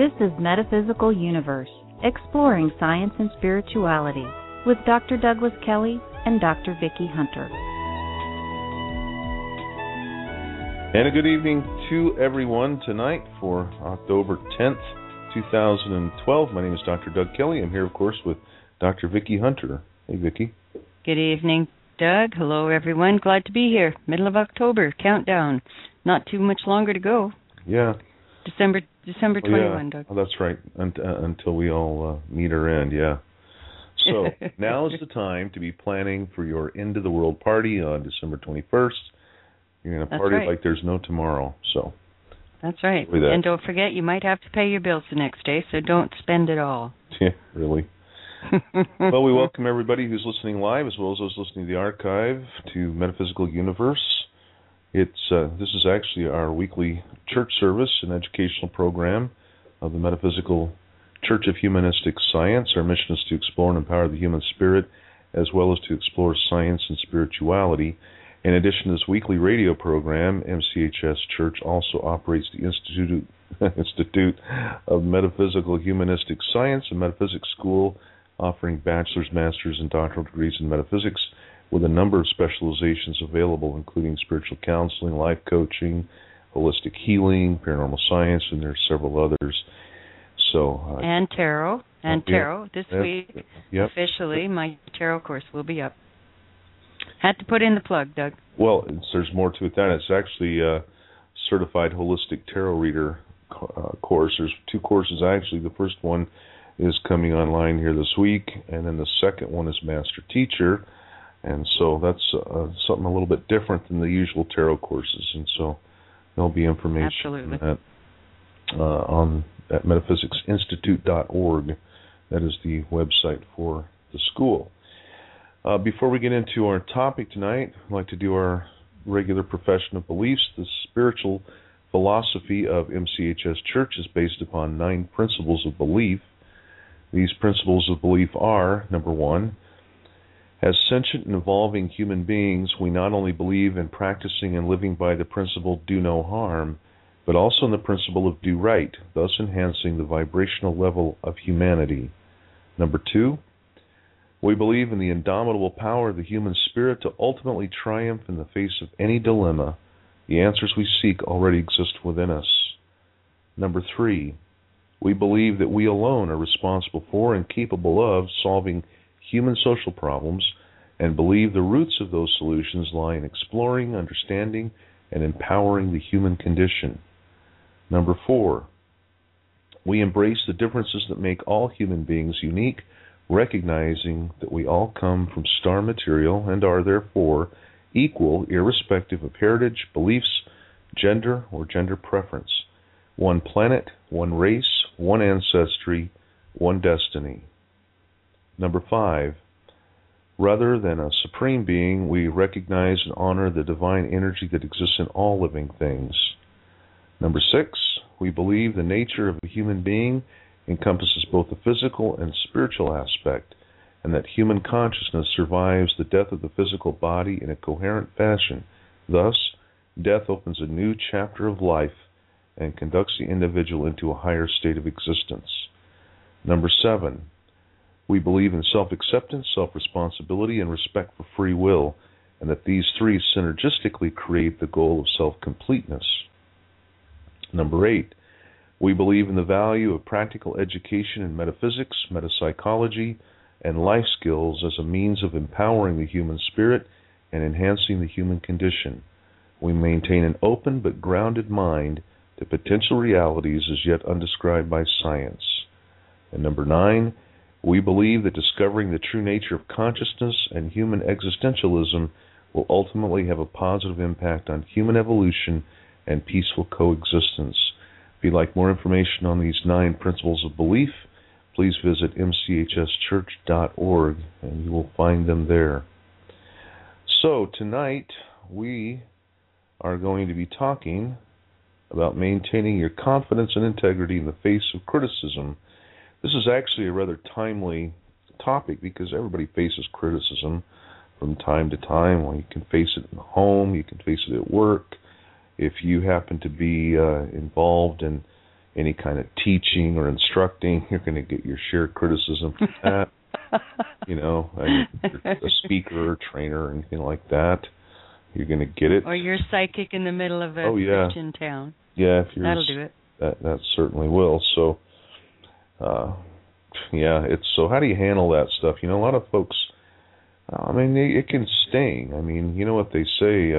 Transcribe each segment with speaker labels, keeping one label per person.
Speaker 1: This is Metaphysical Universe, exploring science and spirituality, with Dr. Douglas Kelly and Dr. Vicki Hunter.
Speaker 2: And a good evening to everyone tonight for October 10th, 2012. My name is Dr. Doug Kelly. I'm here, of course, with Dr. Vicki Hunter. Hey, Vicki.
Speaker 3: Good evening, Doug. Hello, everyone. Glad to be here. Middle of October, countdown. Not too much longer to go.
Speaker 2: Yeah.
Speaker 3: December 21, Doug.
Speaker 2: Oh, that's right. Until we all meet our end, yeah. So now is the time to be planning for your end of the world party on December 21st. You're going to party like there's no tomorrow. So
Speaker 3: that's right. And don't forget, you might have to pay your bills the next day, so don't spend it all.
Speaker 2: Yeah, really. Well, we welcome everybody who's listening live, as well as those listening to the archive, to Metaphysical Universe. This is actually our weekly church service and educational program of the Metaphysical Church of Humanistic Science. Our mission is to explore and empower the human spirit, as well as to explore science and spirituality. In addition to this weekly radio program, MCHS Church also operates the Institute of Metaphysical Humanistic Science, a metaphysics school offering bachelor's, master's, and doctoral degrees in metaphysics, with a number of specializations available, including spiritual counseling, life coaching, holistic healing, paranormal science, and there are several others. So
Speaker 3: and tarot. This week,
Speaker 2: yep.
Speaker 3: Officially, my tarot course will be up. Had to put in the plug, Doug.
Speaker 2: Well, there's more to it than that. It's actually a certified holistic tarot reader course. There's two courses, actually. The first one is coming online here this week, and then the second one is Master Teacher. And so that's something a little bit different than the usual tarot courses. And so there'll be information on at metaphysicsinstitute.org. That is the website for the school. Before we get into our topic tonight, I'd like to do our regular profession of beliefs. The spiritual philosophy of MCHS Church is based upon 9 principles of belief. These principles of belief are, number 1, as sentient and evolving human beings, we not only believe in practicing and living by the principle do no harm, but also in the principle of do right, thus enhancing the vibrational level of humanity. Number 2, we believe in the indomitable power of the human spirit to ultimately triumph in the face of any dilemma. The answers we seek already exist within us. Number 3, we believe that we alone are responsible for and capable of solving human social problems, and believe the roots of those solutions lie in exploring, understanding, and empowering the human condition. Number 4, we embrace the differences that make all human beings unique, recognizing that we all come from star material and are therefore equal, irrespective of heritage, beliefs, gender, or gender preference. One planet, one race, one ancestry, one destiny. Number 5, rather than a supreme being, we recognize and honor the divine energy that exists in all living things. Number 6, we believe the nature of a human being encompasses both the physical and spiritual aspect, and that human consciousness survives the death of the physical body in a coherent fashion. Thus, death opens a new chapter of life and conducts the individual into a higher state of existence. Number 7, we believe in self-acceptance, self-responsibility, and respect for free will, and that these 3 synergistically create the goal of self-completeness. Number 8, we believe in the value of practical education in metaphysics, metapsychology, and life skills as a means of empowering the human spirit and enhancing the human condition. We maintain an open but grounded mind to potential realities as yet undescribed by science. And number 9, we believe that discovering the true nature of consciousness and human existentialism will ultimately have a positive impact on human evolution and peaceful coexistence. If you'd like more information on these 9 principles of belief, please visit mchschurch.org and you will find them there. So tonight we are going to be talking about maintaining your confidence and integrity in the face of criticism. This is actually a rather timely topic because everybody faces criticism from time to time. Well, you can face it in the home, you can face it at work. If you happen to be involved in any kind of teaching or instructing, you're going to get your share of criticism from that. You know, if you're a speaker or trainer or anything like that, you're going to get it.
Speaker 3: Or you're psychic in the middle of a Christian town.
Speaker 2: Yeah, if you're,
Speaker 3: that'll do it.
Speaker 2: That certainly will. So, so how do you handle that stuff? You know, a lot of folks, I mean, it can sting. I mean, you know what they say,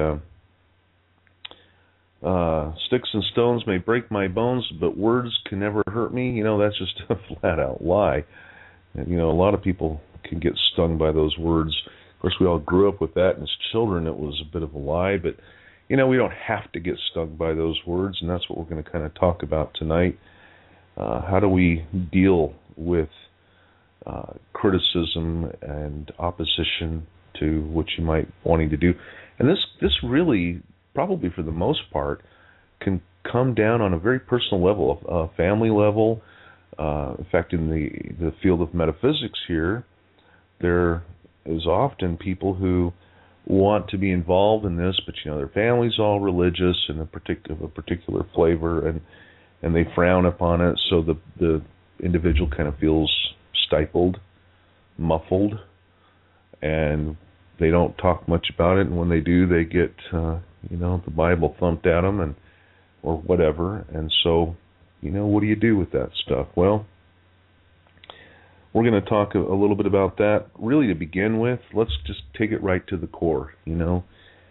Speaker 2: sticks and stones may break my bones, but words can never hurt me. You know, that's just a flat-out lie. And, you know, a lot of people can get stung by those words. Of course, we all grew up with that, and as children it was a bit of a lie, but, you know, we don't have to get stung by those words, and that's what we're going to kind of talk about tonight. How do we deal with criticism and opposition to what you might wanting to do? And this really, probably for the most part, can come down on a very personal level, a family level. In fact, in the field of metaphysics here, there is often people who want to be involved in this, but you know their family's all religious and a particular flavor, and they frown upon it, so the individual kind of feels stifled, muffled, and they don't talk much about it. And when they do, they get the Bible thumped at them or whatever. And so, you know, what do you do with that stuff? Well, we're going to talk a little bit about that. Really, to begin with, let's just take it right to the core. You know,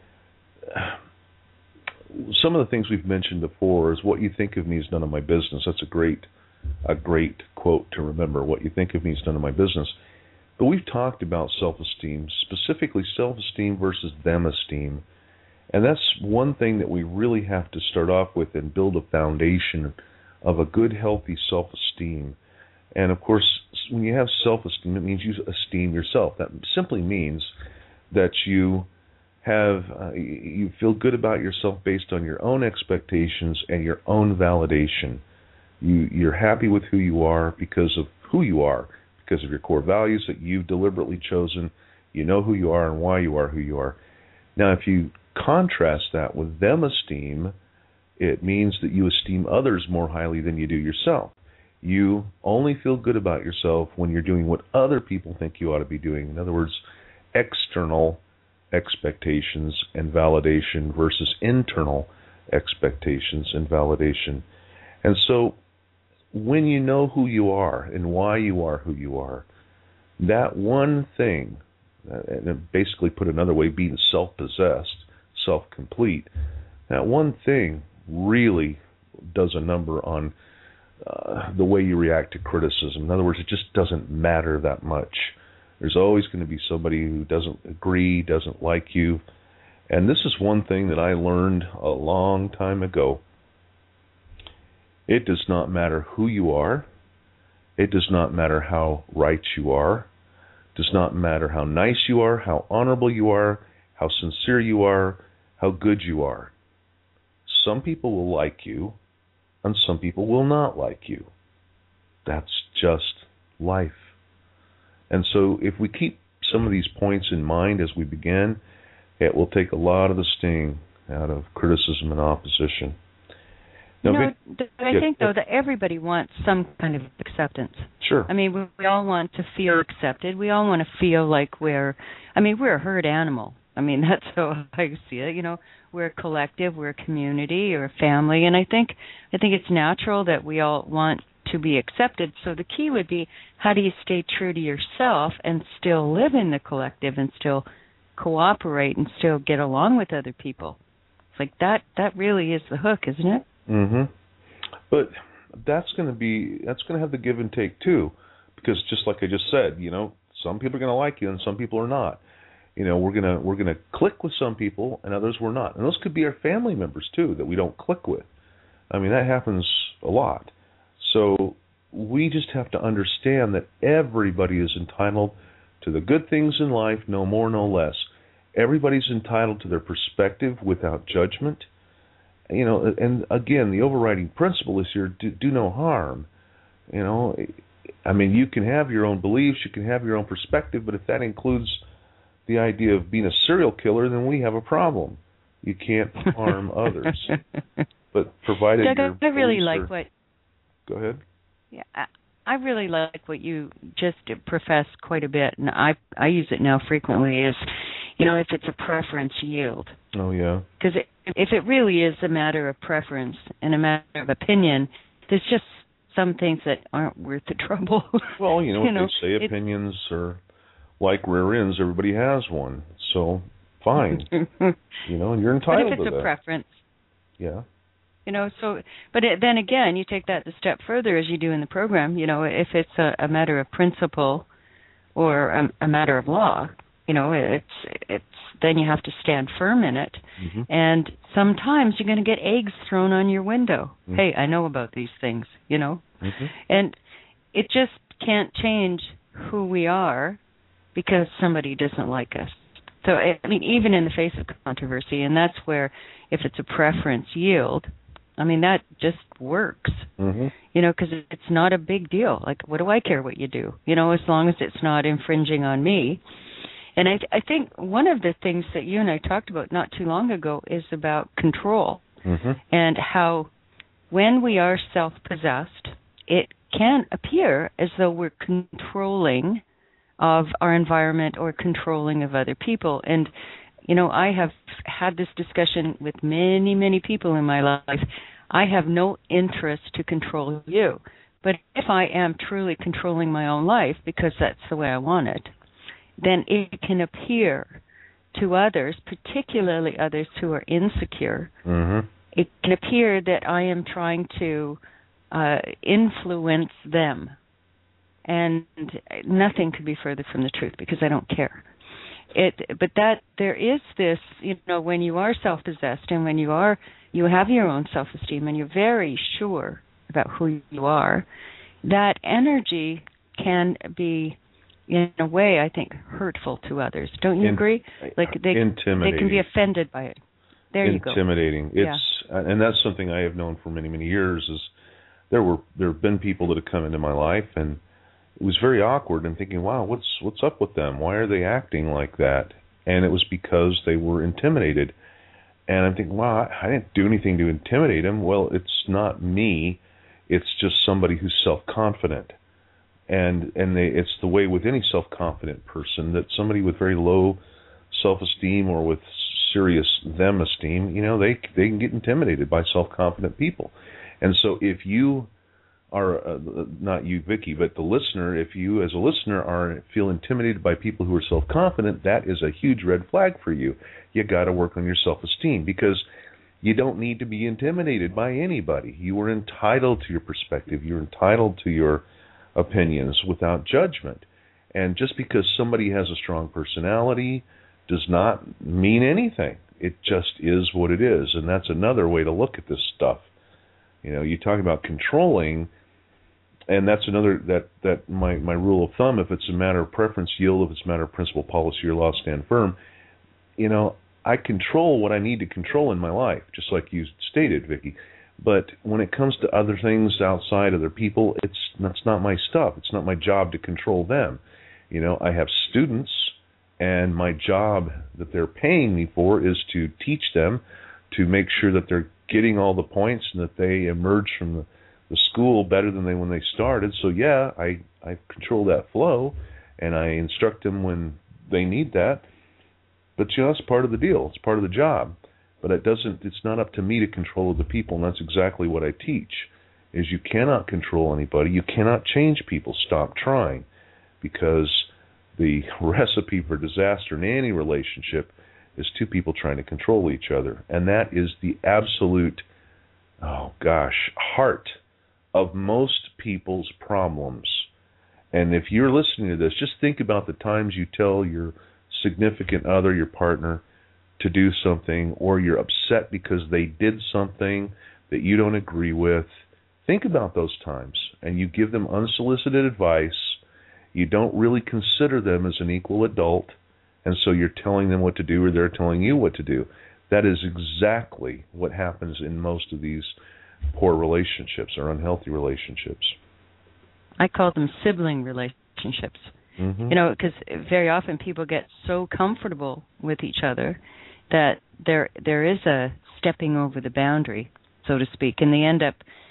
Speaker 2: some of the things we've mentioned before is what you think of me is none of my business. That's a great quote to remember. What you think of me is none of my business. But we've talked about self-esteem, specifically self-esteem versus them-esteem. And that's one thing that we really have to start off with and build a foundation of a good, healthy self-esteem. And, of course, when you have self-esteem, it means you esteem yourself. That simply means that you feel good about yourself based on your own expectations and your own validation. You're happy with who you are because of who you are, because of your core values that you've deliberately chosen. You know who you are and why you are who you are. Now, if you contrast that with them-esteem, it means that you esteem others more highly than you do yourself. You only feel good about yourself when you're doing what other people think you ought to be doing. In other words, external expectations and validation versus internal expectations and validation. And so when you know who you are and why you are who you are, that one thing, and basically put another way, being self-possessed, self-complete, that one thing really does a number on the way you react to criticism. In other words, it just doesn't matter that much. There's always going to be somebody who doesn't agree, doesn't like you. And this is one thing that I learned a long time ago. It does not matter who you are. It does not matter how right you are. It does not matter how nice you are, how honorable you are, how sincere you are, how good you are. Some people will like you, and some people will not like you. That's just life. And so if we keep some of these points in mind as we begin, it will take a lot of the sting out of criticism and opposition. Now,
Speaker 3: I think, though, that everybody wants some kind of acceptance.
Speaker 2: Sure.
Speaker 3: I mean, we all want to feel accepted. We all want to feel like we're a herd animal. I mean, that's how I see it. You know, we're a collective, we're a community, or a family, and I think it's natural that we all want to be accepted. So the key would be, how do you stay true to yourself and still live in the collective and still cooperate and still get along with other people? It's like that really is the hook, isn't it?
Speaker 2: Mm-hmm. But that's going to have the give and take too, because just like I just said, you know, some people are going to like you and some people are not. You know, we're gonna click with some people and others we're not, and those could be our family members too that we don't click with. I mean, that happens a lot. So we just have to understand that everybody is entitled to the good things in life, no more, no less. Everybody's entitled to their perspective without judgment. You know, and again, the overriding principle is here: do no harm. You know, I mean, you can have your own beliefs, you can have your own perspective, but if that includes the idea of being a serial killer, then we have a problem. You can't harm others. But provided
Speaker 3: Doug, I really like what
Speaker 2: Go ahead.
Speaker 3: Yeah, I really like what you just professed quite a bit, and I use it now frequently. Is if it's a preference, yield.
Speaker 2: Oh yeah.
Speaker 3: Because if it really is a matter of preference and a matter of opinion, there's just some things that aren't worth the trouble.
Speaker 2: Well, they say opinions are like rear ends. Everybody has one, so fine. And you're entitled to that.
Speaker 3: But if it's a preference.
Speaker 2: Yeah.
Speaker 3: Then again, you take that a step further, as you do in the program. If it's a matter of principle or a matter of law, it's then you have to stand firm in it.
Speaker 2: Mm-hmm.
Speaker 3: And sometimes you're going to get eggs thrown on your window. Mm-hmm. Hey, I know about these things,
Speaker 2: Mm-hmm.
Speaker 3: And it just can't change who we are because somebody doesn't like us. So, even in the face of controversy, and that's where, if it's a preference, yield. That just works,
Speaker 2: mm-hmm.
Speaker 3: Because it's not a big deal. Like, what do I care what you do? As long as it's not infringing on me. And I think one of the things that you and I talked about not too long ago is about control,
Speaker 2: mm-hmm.
Speaker 3: and how when we are self-possessed, it can appear as though we're controlling of our environment or controlling of other people. And, I have had this discussion with many, many people in my life. I have no interest to control you. But if I am truly controlling my own life because that's the way I want it, then it can appear to others, particularly others who are insecure,
Speaker 2: mm-hmm.
Speaker 3: it can appear that I am trying to influence them. And nothing could be further from the truth because I don't care. But that there is this, when you are self-possessed and when you have your own self-esteem and you're very sure about who you are, that energy can be, in a way, I think, hurtful to others. Don't you agree? Like they can be offended by it. There you go.
Speaker 2: Intimidating. And that's something I have known for many, many years. Is there have been people that have come into my life, and it was very awkward. And thinking, wow, what's up with them? Why are they acting like that? And it was because they were intimidated. And I'm thinking, wow, I didn't do anything to intimidate them. Well, it's not me. It's just somebody who's self-confident. And it's the way with any self-confident person that somebody with very low self-esteem or with serious them-esteem, they can get intimidated by self-confident people. And so if you are, not you, Vicki, but the listener, if you as a listener feel intimidated by people who are self-confident, that is a huge red flag for you. You got to work on your self-esteem because you don't need to be intimidated by anybody. You are entitled to your perspective. You're entitled to your opinions without judgment. And just because somebody has a strong personality does not mean anything. It just is what it is. And that's another way to look at this stuff. You talk about controlling, and that's another, that my rule of thumb, if it's a matter of preference, yield. If it's a matter of principle, policy, or law, stand firm. I control what I need to control in my life, just like you stated, Vicki. But when it comes to other things outside other people, that's not my stuff. It's not my job to control them. I have students, and my job that they're paying me for is to teach them, to make sure that they're getting all the points and that they emerge from the school better than when they started. So yeah, I control that flow, and I instruct them when they need that. But that's part of the deal. It's part of the job. But it's not up to me to control the people, and that's exactly what I teach, is you cannot control anybody. You cannot change people. Stop trying, because the recipe for disaster in any relationship is two people trying to control each other. And that is the absolute, heart of most people's problems. And if you're listening to this, just think about the times you tell your significant other, your partner, to do something, or you're upset because they did something that you don't agree with. Think about those times, and you give them unsolicited advice. You don't really consider them as an equal adult, and so you're telling them what to do, or they're telling you what to do. That is exactly what happens in most of these poor relationships or unhealthy relationships. I
Speaker 3: call them sibling relationships.
Speaker 2: Mm-hmm.
Speaker 3: Because very often people get so comfortable with each other that there is a stepping over the boundary, so to speak, and they end up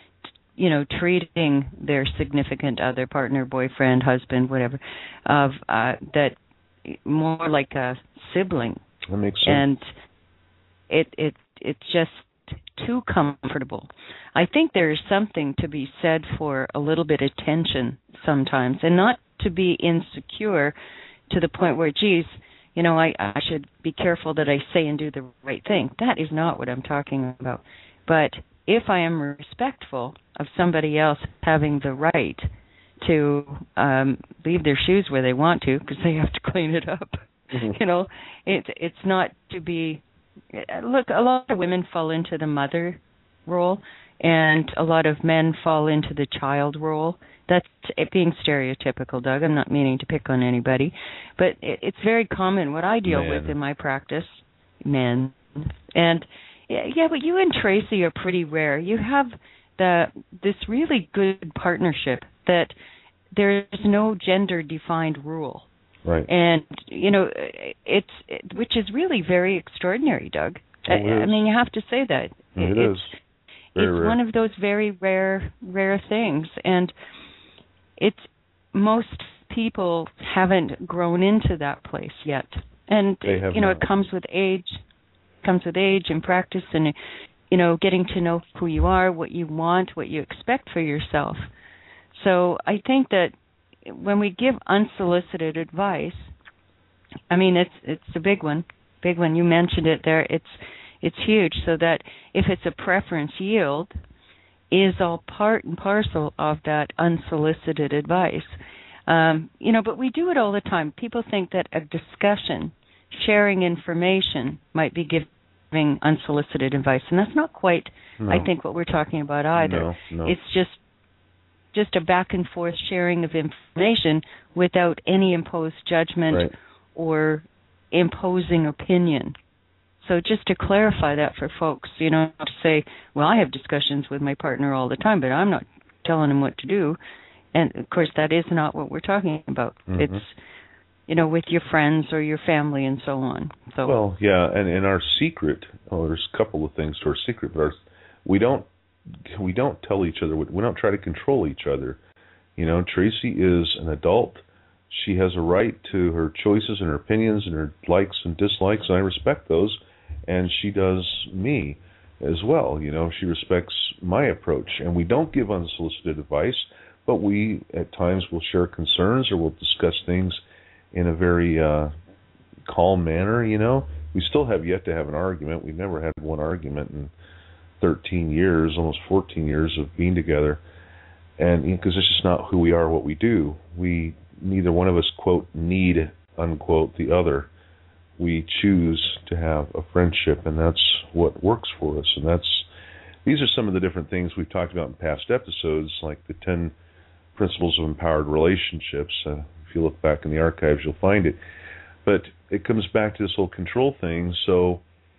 Speaker 3: treating their significant other, partner, boyfriend, husband, whatever, of that more like a sibling.
Speaker 2: That makes
Speaker 3: And
Speaker 2: sense.
Speaker 3: it's just too comfortable. I think there is something to be said for a little bit of tension sometimes, and not to be insecure to the point where, geez, I should be careful that I say and do the right thing. That is not what I'm talking about. But if I am respectful of somebody else having the right to leave their shoes where they want to because they have to clean it up, it's not to be. Look, a lot of women fall into the mother role, and a lot of men fall into the child role. That's being stereotypical, Doug. I'm not meaning to pick on anybody, but it's very common. What I deal with in my practice, men, and but you and Tracy are pretty rare. You have this really good partnership that there's no gender-defined rule.
Speaker 2: Right.
Speaker 3: And which is really very extraordinary, Doug. I mean, you have to say that.
Speaker 2: It is. Very rare.
Speaker 3: One of those very rare things, and most people haven't grown into that place yet. And it comes with age. Comes with age and practice, and getting to know who you are, what you want, what you expect for yourself. So I think that when we give unsolicited advice, I mean, it's a big one. You mentioned it there. It's huge. So that if it's a preference, yield is all part and parcel of that unsolicited advice. But we do it all the time. People think that a discussion, sharing information, might be giving unsolicited advice, and that's not quite, I think, what we're talking about either.
Speaker 2: No.
Speaker 3: It's just a back and forth sharing of information without any imposed judgment or imposing opinion. So just to clarify that for folks, to say, well, I have discussions with my partner all the time, but I'm not telling him what to do. And, of course, that is not what we're talking about. Mm-hmm. It's, with your friends or your family and so on. So.
Speaker 2: Well, yeah, and our secret, there's a couple of things to our secret, but we don't tell each other, we don't try to control each other. Tracy is an adult. She has a right to her choices and her opinions and her likes and dislikes, and I respect those, and she does me as well. She respects my approach, and we don't give unsolicited advice, but we at times will share concerns or we'll discuss things in a very calm manner. We still have yet to have an argument. We've never had one argument in 13 years, almost 14 years of being together, and because it's just not who we are, what we do. Neither one of us, quote, need, unquote, the other. We choose to have a friendship, and that's what works for us. And these are some of the different things we've talked about in past episodes, like the 10 principles of empowered relationships. If you look back in the archives, you'll find it. But it comes back to this whole control thing. So,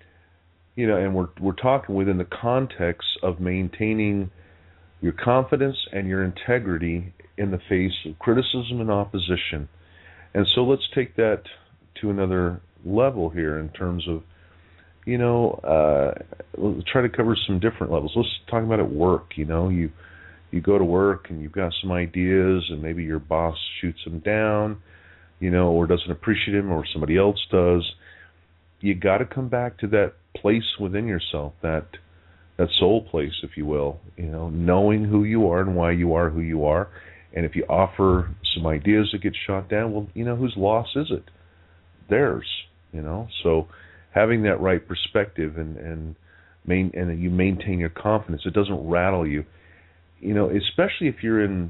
Speaker 2: and we're talking within the context of maintaining your confidence and your integrity in the face of criticism and opposition. And so let's take that to another level here in terms of, we'll try to cover some different levels. Let's talk about at work. You go to work and you've got some ideas, and maybe your boss shoots them down, or doesn't appreciate them, or somebody else does. You got to come back to that place within yourself, that soul place, if you will, knowing who you are and why you are who you are. And if you offer some ideas that get shot down, well, whose loss is it? Theirs, So having that right perspective and you maintain your confidence, it doesn't rattle you, especially if you're I'm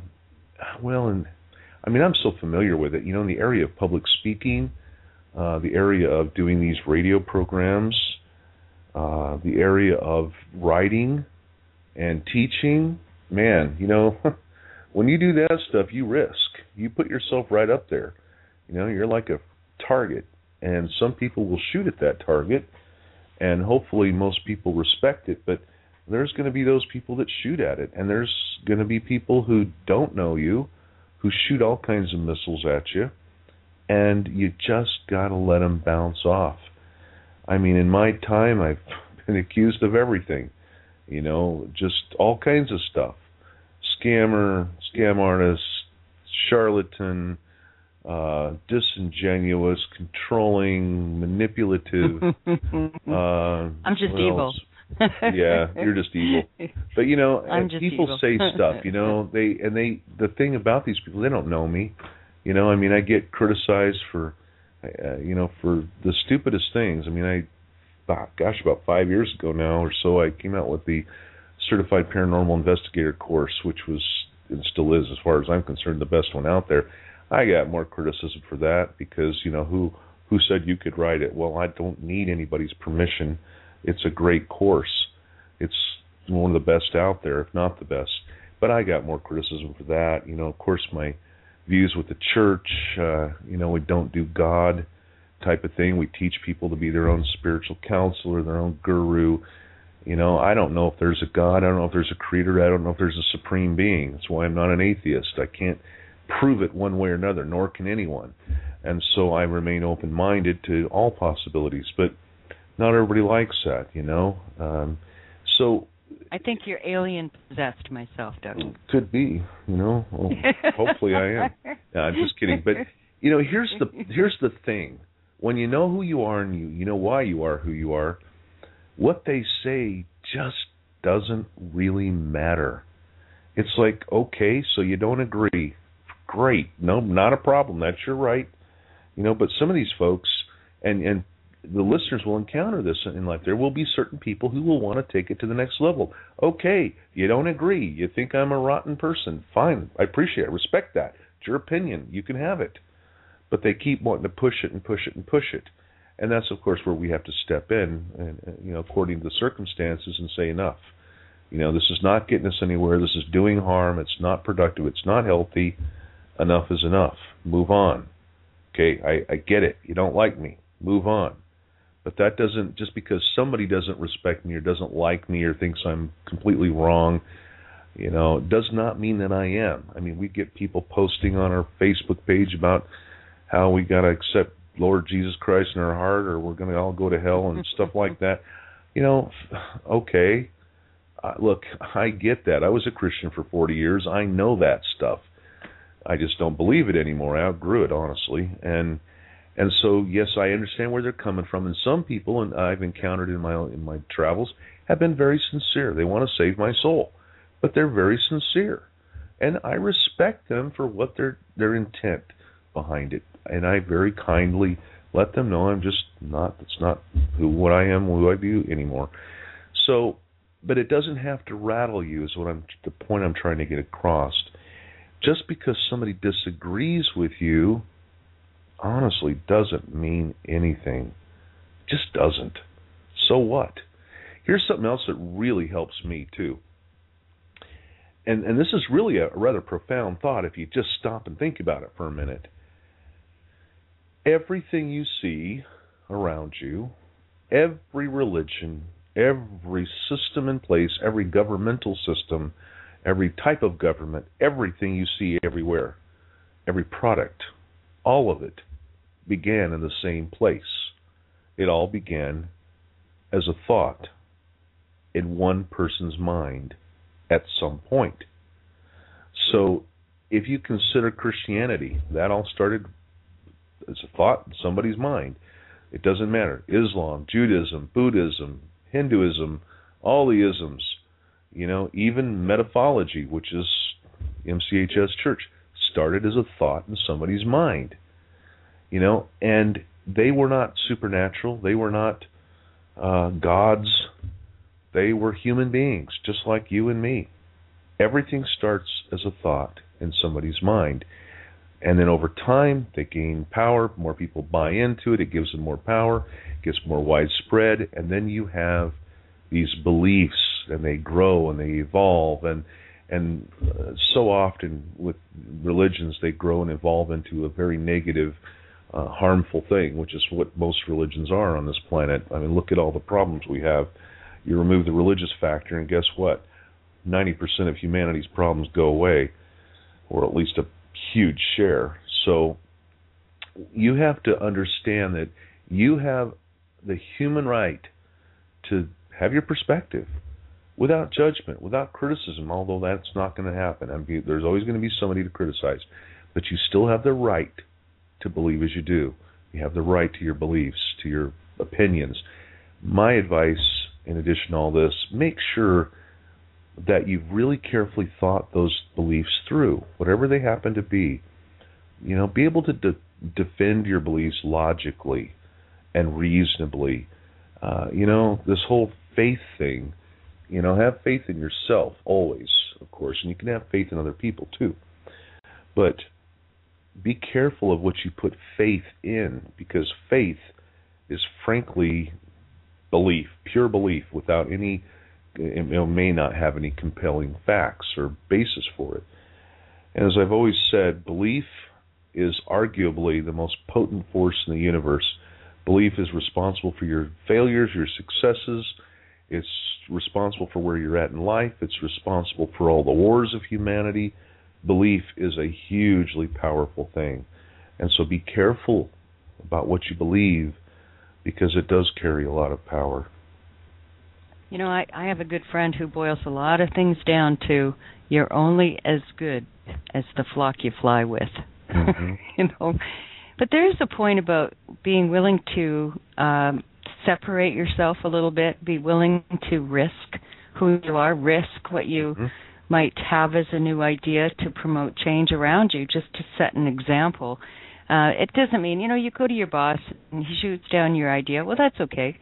Speaker 2: so familiar with it, in the area of public speaking, the area of doing these radio programs, the area of writing and teaching, man, when you do that stuff, you risk. You put yourself right up there. You're like a target, and some people will shoot at that target, and hopefully most people respect it, but there's going to be those people that shoot at it, and there's going to be people who don't know you, who shoot all kinds of missiles at you, and you just got to let them bounce off. I mean, in my time, I've been accused of everything, just all kinds of stuff. scammer, scam artist, charlatan, disingenuous, controlling, manipulative.
Speaker 3: I'm just evil.
Speaker 2: Yeah, you're just evil. But people
Speaker 3: evil.
Speaker 2: say stuff. The thing about these people, they don't know me. I mean, I get criticized for, for the stupidest things. I mean, about 5 years ago now or so, I came out with the Certified Paranormal Investigator course, which was, and still is, as far as I'm concerned, the best one out there. I got more criticism for that because, who said you could write it? Well, I don't need anybody's permission. It's a great course. It's one of the best out there, if not the best. But I got more criticism for that. Of course, my views with the church, we don't do God type of thing. We teach people to be their own spiritual counselor, their own guru. I don't know if there's a God. I don't know if there's a creator. I don't know if there's a supreme being. That's why I'm not an atheist. I can't prove it one way or another, nor can anyone. And so I remain open-minded to all possibilities. But not everybody likes that, So
Speaker 3: I think you're alien possessed myself, Doug.
Speaker 2: Could be, Well, hopefully I am. No, I'm just kidding. But here's the thing: when you know who you are and you know why you are who you are, what they say just doesn't really matter. It's like, okay, so you don't agree. Great. No, not a problem. That's your right. But some of these folks, and the listeners will encounter this in life. There will be certain people who will want to take it to the next level. Okay, you don't agree. You think I'm a rotten person. Fine. I appreciate it. I respect that. It's your opinion. You can have it. But they keep wanting to push it and push it and push it. And that's, of course, where we have to step in, and, according to the circumstances, and say enough. This is not getting us anywhere. This is doing harm. It's not productive. It's not healthy. Enough is enough. Move on. Okay, I get it. You don't like me. Move on. But that doesn't, just because somebody doesn't respect me or doesn't like me or thinks I'm completely wrong, does not mean that I am. I mean, we get people posting on our Facebook page about how we got to accept Lord Jesus Christ in our heart, or we're going to all go to hell and stuff like that. Okay. Look, I get that. I was a Christian for 40 years. I know that stuff. I just don't believe it anymore. I outgrew it, honestly. And so, yes, I understand where they're coming from. And some people, and I've encountered in my travels, have been very sincere. They want to save my soul, but they're very sincere, and I respect them for what their intent behind it. And I very kindly let them know I'm just not. It's not what I am, who I do anymore. So, but it doesn't have to rattle you. Is the point I'm trying to get across. Just because somebody disagrees with you, honestly, doesn't mean anything. Just doesn't. So what? Here's something else that really helps me too. And this is really a rather profound thought if you just stop and think about it for a minute. Everything you see around you, every religion, every system in place, every governmental system, every type of government, everything you see everywhere, every product, all of it began in the same place. It all began as a thought in one person's mind at some point. So if you consider Christianity, that all started as a thought in somebody's mind. It doesn't matter. Islam, Judaism, Buddhism, Hinduism, all the isms, even metaphology, which is MCHS Church, started as a thought in somebody's mind. And they were not supernatural. They were not gods. They were human beings, just like you and me. Everything starts as a thought in somebody's mind. And then over time, they gain power. More people buy into it. It gives them more power. It gets more widespread. And then you have these beliefs, and they grow and they evolve. And so often with religions, they grow and evolve into a very negative, harmful thing, which is what most religions are on this planet. I mean, look at all the problems we have. You remove the religious factor, and guess what? 90% of humanity's problems go away, or at least a huge share. So you have to understand that you have the human right to have your perspective, without judgment, without criticism, although that's not going to happen. I mean, there's always going to be somebody to criticize. But you still have the right to believe as you do. You have the right to your beliefs, to your opinions. My advice, in addition to all this, make sure that you've really carefully thought those beliefs through, whatever they happen to be. You know, be able to defend your beliefs logically and reasonably. You know, this whole faith thing, you know, have faith in yourself always, of course, and you can have faith in other people too. But be careful of what you put faith in, because faith is frankly belief, pure belief, without any, it may not have any compelling facts or basis for it. And as I've always said, belief is arguably the most potent force in the universe. Belief is responsible for your failures, your successes. It's responsible for where you're at in life. It's responsible for all the wars of humanity. Belief is a hugely powerful thing. And so be careful about what you believe, because it does carry a lot of power.
Speaker 3: You know, I have a good friend who boils a lot of things down to, you're only as good as the flock you fly with. Mm-hmm. You know, but there's a point about being willing to separate yourself a little bit, be willing to risk who you are, risk what you might have as a new idea to promote change around you, just to set an example. It doesn't mean, you know, you go to your boss and he shoots down your idea. Well, that's okay.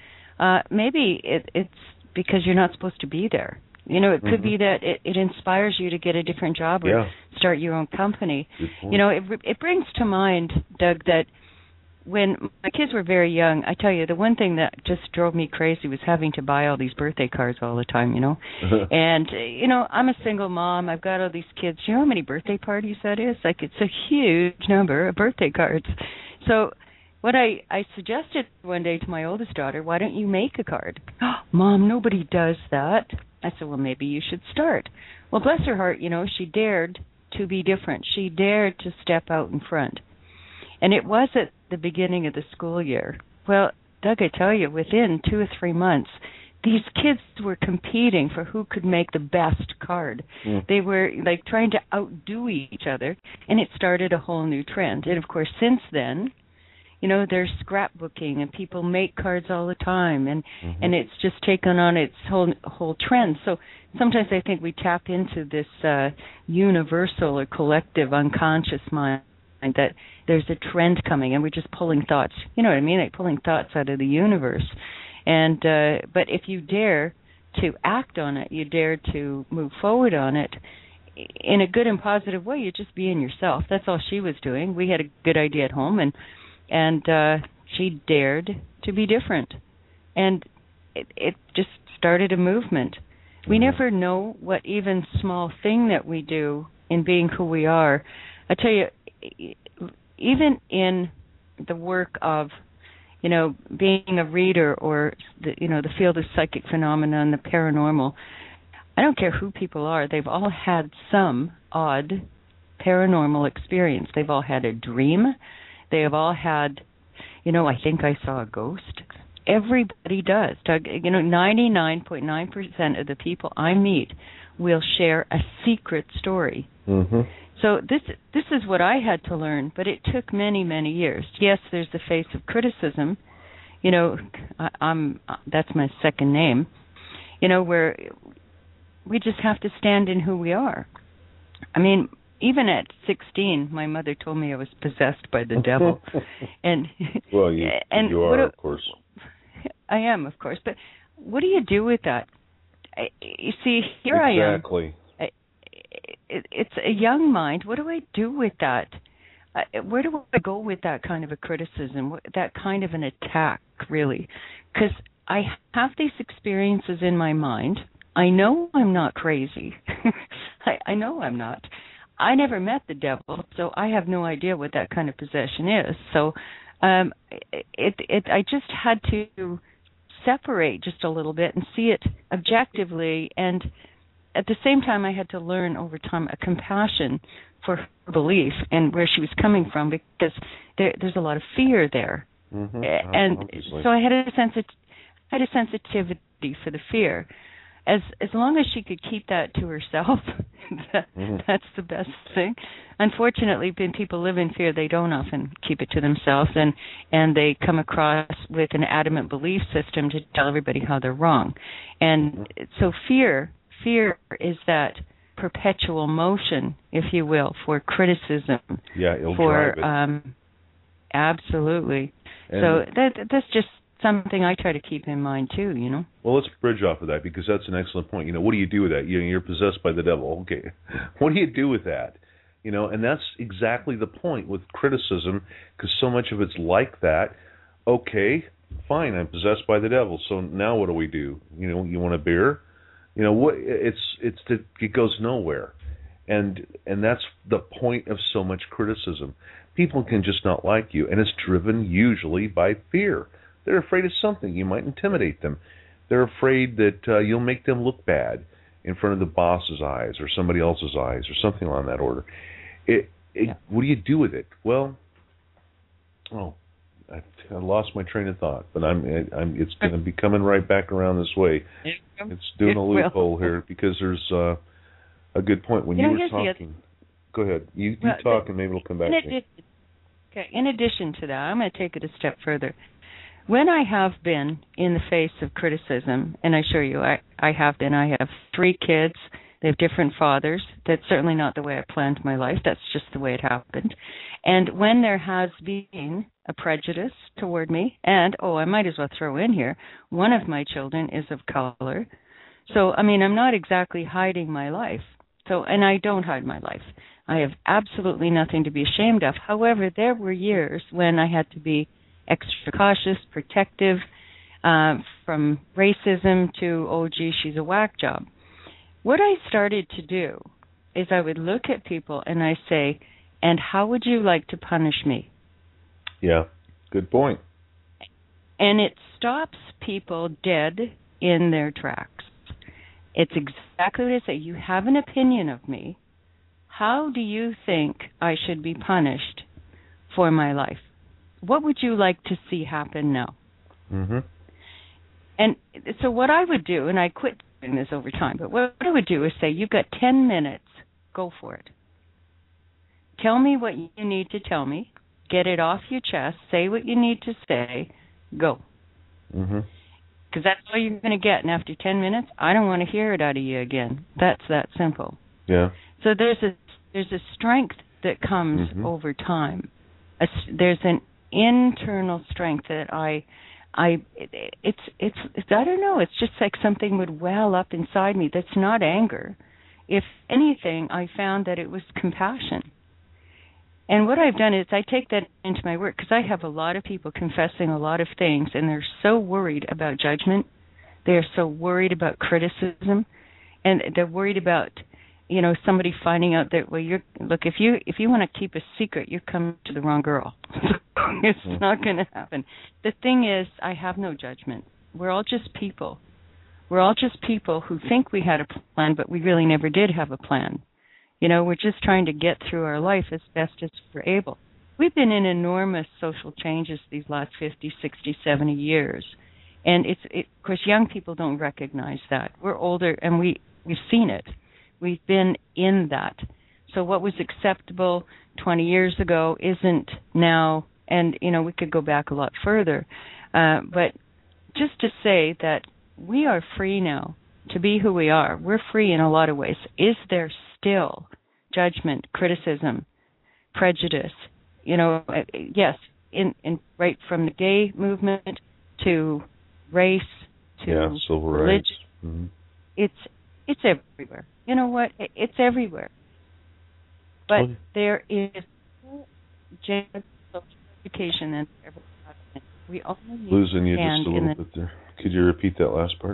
Speaker 3: Maybe it's because you're not supposed to be there. You know, it could be that it inspires you to get a different job or start your own company. You know, it brings to mind, Doug, that when my kids were very young, I tell you, the one thing that just drove me crazy was having to buy all these birthday cards all the time, you know. And, you know, I'm a single mom. I've got all these kids. You know how many birthday parties that is? Like, it's a huge number of birthday cards. So what I suggested one day to my oldest daughter, why don't you make a card? Oh, Mom, nobody does that. I said, well, maybe you should start. Well, bless her heart, you know, she dared to be different. She dared to step out in front. And it was at the beginning of the school year. Well, Doug, I tell you, within 2 or 3 months, these kids were competing for who could make the best card. They were like trying to outdo each other, and it started a whole new trend. And of course, since then, you know, there's scrapbooking, and people make cards all the time, and it's just taken on its whole trend. So sometimes I think we tap into this universal or collective unconscious mind, that there's a trend coming, and we're just pulling thoughts. You know what I mean? Like pulling thoughts out of the universe. And but if you dare to act on it, you dare to move forward on it in a good and positive way, you're just being yourself. That's all she was doing. We had a good idea at home, and she dared to be different. And it just started a movement. We never know what even small thing that we do in being who we are. I tell you, even in the work of, you know, being a reader or the field of psychic phenomena and the paranormal, I don't care who people are, they've all had some odd paranormal experience. They've all had a dream. They have all had, you know, I think I saw a ghost. Everybody does. Doug, you know, 99.9% of the people I meet will share a secret story. So this is what I had to learn, but it took many, many years. Yes, there's the face of criticism. You know, that's my second name. You know, where we just have to stand in who we are. I mean, even at 16, my mother told me I was possessed by the devil. And
Speaker 2: well, you are, of course.
Speaker 3: I am, of course. But what do you do with that? You see, here
Speaker 2: exactly.
Speaker 3: I am. It's a young mind. What do I do with that? Where do I go with that kind of a criticism, that kind of an attack, really? Because I have these experiences in my mind. I know I'm not crazy. I know I'm not. I never met the devil, so I have no idea what that kind of possession is. So I just had to separate just a little bit and see it objectively, and at the same time, I had to learn over time a compassion for her belief and where she was coming from, because there's a lot of fear there, and
Speaker 2: obviously.
Speaker 3: So I had a sensitivity for the fear, as long as she could keep that to herself, that's the best thing. Unfortunately, when people live in fear, they don't often keep it to themselves, and they come across with an adamant belief system to tell everybody how they're wrong. And so fear is that perpetual motion, if you will, for criticism.
Speaker 2: Yeah, it'll drive it.
Speaker 3: Absolutely.
Speaker 2: And
Speaker 3: so that's just something I try to keep in mind too, you know.
Speaker 2: Well, let's bridge off of that, because that's an excellent point. You know, what do you do with that? You're possessed by the devil. Okay, what do you do with that? You know, and that's exactly the point with criticism, because so much of it's like that. Okay, fine, I'm possessed by the devil. So now what do we do? You know, you want a beer? You know what? It goes nowhere, and that's the point of so much criticism. People can just not like you, and it's driven usually by fear. They're afraid of something. You might intimidate them. They're afraid that you'll make them look bad in front of the boss's eyes or somebody else's eyes or something along that order. What do you do with it? Well, I lost my train of thought, but it's going to be coming right back around this way. It's doing a loophole here, because there's a good point. When you were talking, go ahead. You talk, and maybe it'll come back to me.
Speaker 3: Okay. In addition to that, I'm going to take it a step further. When I have been in the face of criticism, and I assure you I have been, I have 3 kids. They have different fathers. That's certainly not the way I planned my life. That's just the way it happened. And when there has been a prejudice toward me, and, I might as well throw in here, one of my children is of color. So, I mean, I'm not exactly hiding my life. So, and I don't hide my life. I have absolutely nothing to be ashamed of. However, there were years when I had to be extra cautious, protective, from racism to, she's a whack job. What I started to do is I would look at people and I say, and how would you like to punish me?
Speaker 2: Yeah, good point.
Speaker 3: And it stops people dead in their tracks. It's exactly what I say. You have an opinion of me. How do you think I should be punished for my life? What would you like to see happen now?
Speaker 2: Mm-hmm.
Speaker 3: And so what I would do, and I quit doing this over time, but what I would do is say, you've got 10 minutes, go for it. Tell me what you need to tell me. Get it off your chest. Say what you need to say. Go.
Speaker 2: Mm-hmm.
Speaker 3: Because that's all you're going to get. And after 10 minutes, I don't want to hear it out of you again. That's that simple.
Speaker 2: Yeah.
Speaker 3: So there's a strength that comes over time. There's an internal strength that it's I don't know, it's just like something would well up inside me that's not anger. If anything, I found that it was compassion. And what I've done is I take that into my work, because I have a lot of people confessing a lot of things, and they're so worried about judgment. They're so worried about criticism, and they're worried about, somebody finding out that, if you want to keep a secret, you're coming to the wrong girl. It's not going to happen. The thing is, I have no judgment. We're all just people. We're all just people who think we had a plan, but we really never did have a plan. We're just trying to get through our life as best as we're able. We've been in enormous social changes these last 50, 60, 70 years. And of course, young people don't recognize that. We're older, and we've seen it. We've been in that. So what was acceptable 20 years ago isn't now, and, we could go back a lot further. But just to say that we are free now to be who we are. We're free in a lot of ways. Is there still judgment, criticism, prejudice? Yes, in right from the gay movement to race to
Speaker 2: civil
Speaker 3: religion.
Speaker 2: Rights. Mm-hmm.
Speaker 3: It's everywhere. You know what? It's everywhere. But there is general education and we only need
Speaker 2: losing you just a little bit there. Could you repeat that last part?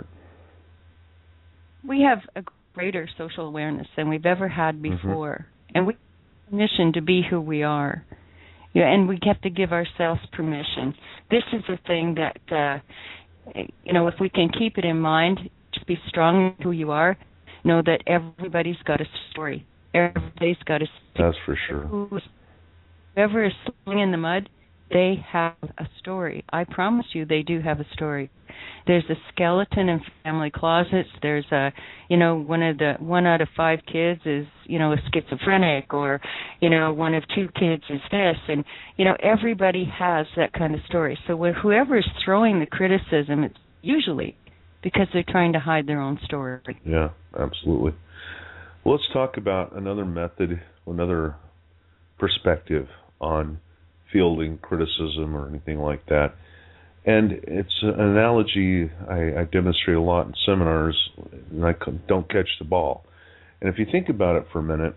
Speaker 3: We have a greater social awareness than we've ever had before, and we have permission to be who we are. And we have to give ourselves permission. This is the thing that, if we can keep it in mind, just be strong in who you are, know that everybody's got a story. Everybody's got a story.
Speaker 2: That's for sure.
Speaker 3: Whoever is swimming in the mud they have a story. I promise you they do have a story. There's a skeleton in family closets. There's a, one out of 5 kids is, a schizophrenic, or, one of 2 kids is this. And, everybody has that kind of story. So whoever is throwing the criticism, it's usually because they're trying to hide their own story.
Speaker 2: Yeah, absolutely. Well, let's talk about another method, another perspective on fielding criticism or anything like that. And it's an analogy I demonstrate a lot in seminars, and I don't catch the ball. And if you think about it for a minute,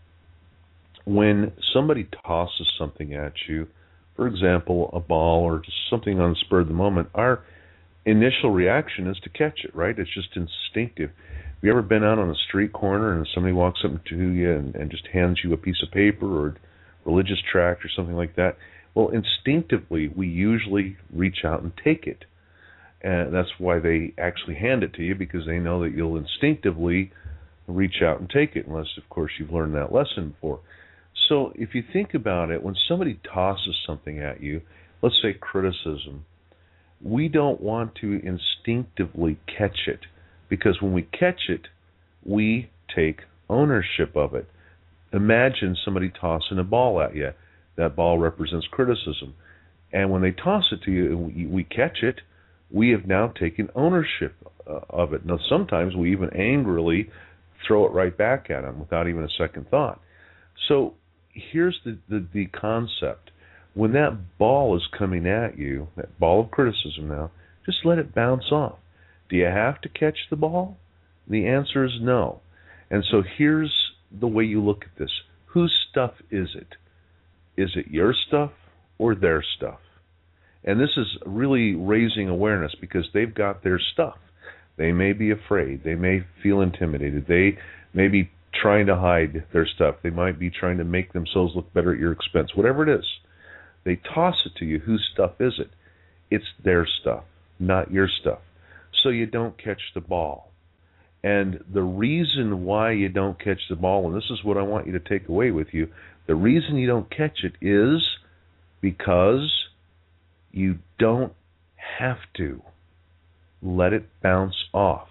Speaker 2: when somebody tosses something at you, for example, a ball or just something on the spur of the moment, our initial reaction is to catch it, right? It's just instinctive. Have you ever been out on a street corner and somebody walks up to you and just hands you a piece of paper or a religious tract or something like that? Well, instinctively, we usually reach out and take it. And that's why they actually hand it to you, because they know that you'll instinctively reach out and take it, unless, of course, you've learned that lesson before. So if you think about it, when somebody tosses something at you, let's say criticism, we don't want to instinctively catch it, because when we catch it, we take ownership of it. Imagine somebody tossing a ball at you. That ball represents criticism. And when they toss it to you and we catch it, we have now taken ownership of it. Now, sometimes we even angrily throw it right back at them without even a second thought. So here's the concept. When that ball is coming at you, that ball of criticism now, just let it bounce off. Do you have to catch the ball? The answer is no. And so here's the way you look at this. Whose stuff is it? Is it your stuff or their stuff? And this is really raising awareness, because they've got their stuff. They may be afraid. They may feel intimidated. They may be trying to hide their stuff. They might be trying to make themselves look better at your expense. Whatever it is, they toss it to you. Whose stuff is it? It's their stuff, not your stuff. So you don't catch the ball. And the reason why you don't catch the ball, and this is what I want you to take away with you, the reason you don't catch it is because you don't have to. Let it bounce off.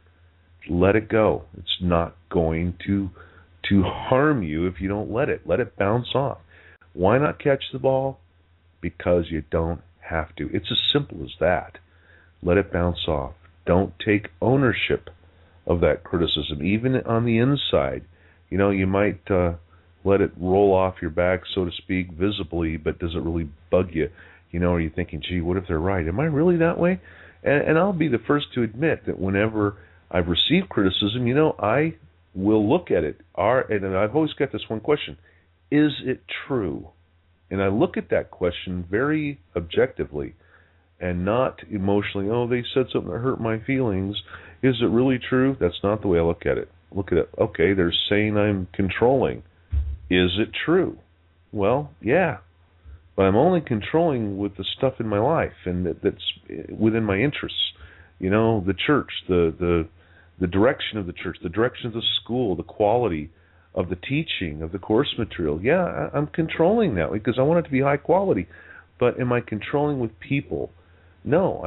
Speaker 2: Let it go. It's not going to harm you if you don't let it. Let it bounce off. Why not catch the ball? Because you don't have to. It's as simple as that. Let it bounce off. Don't take ownership of that criticism, even on the inside. You might let it roll off your back, so to speak, visibly, but does it really bug you? Are you thinking, gee, what if they're right? Am I really that way? And I'll be the first to admit that whenever I've received criticism, I will look at it. And I've always got this one question: is it true? And I look at that question very objectively and not emotionally. Oh, they said something that hurt my feelings. Is it really true? That's not the way I look at it. Look at it. Okay, they're saying I'm controlling. Is it true? Well, yeah. But I'm only controlling with the stuff in my life, and that's within my interests. The church, the direction of the church, the direction of the school, the quality of the teaching, of the course material. Yeah, I'm controlling that because I want it to be high quality. But am I controlling with people? No,